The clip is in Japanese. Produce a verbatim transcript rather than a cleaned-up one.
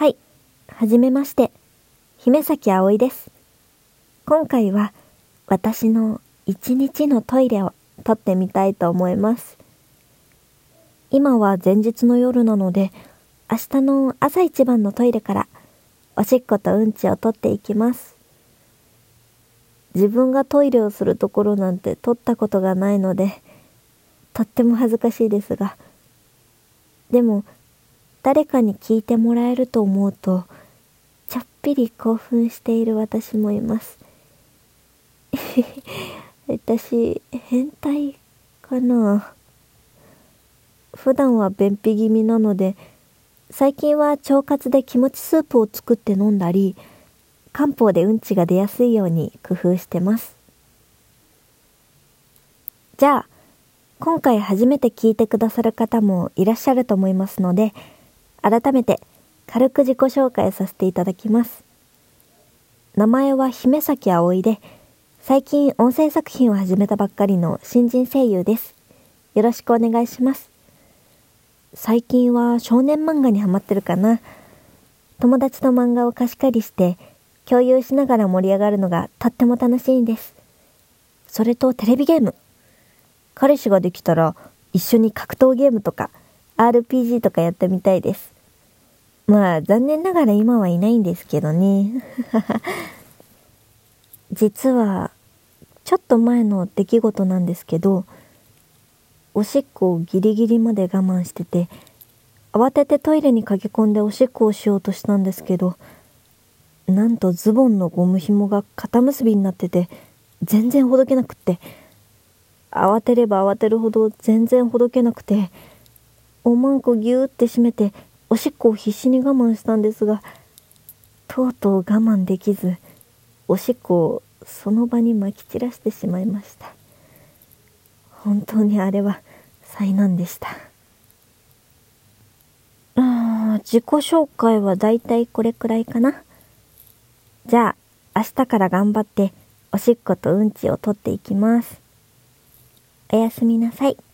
はい、はじめまして、姫崎葵です。今回は私の一日のトイレを撮ってみたいと思います。今は前日の夜なので、明日の朝一番のトイレからおしっことうんちを撮っていきます。自分がトイレをするところなんて撮ったことがないので、とっても恥ずかしいですが、でも誰かに聞いてもらえると思うと、ちょっぴり興奮している私もいます。私、変態かな。普段は便秘気味なので、最近は腸活でキムチスープを作って飲んだり、漢方でうんちが出やすいように工夫してます。じゃあ、今回初めて聞いてくださる方もいらっしゃると思いますので、改めて軽く自己紹介させていただきます。名前は姫崎葵で、最近音声作品を始めたばっかりの新人声優です。よろしくお願いします。最近は少年漫画にハマってるかな。友達と漫画を貸し借りして共有しながら盛り上がるのがとっても楽しいんです。それとテレビゲーム。彼氏ができたら一緒に格闘ゲームとか アールピージー とかやってみたいです。まあ残念ながら今はいないんですけどね。実はちょっと前の出来事なんですけど、おしっこをギリギリまで我慢してて、慌ててトイレに駆け込んでおしっこをしようとしたんですけど、なんとズボンのゴム紐が肩結びになってて全然ほどけなくって、慌てれば慌てるほど全然ほどけなくて、おまんこぎゅーって締めておしっこを必死に我慢したんですが、とうとう我慢できず、おしっこをその場に撒き散らしてしまいました。本当にあれは災難でした。あー、自己紹介はだいたいこれくらいかな。じゃあ明日から頑張っておしっことうんちを取っていきます。おやすみなさい。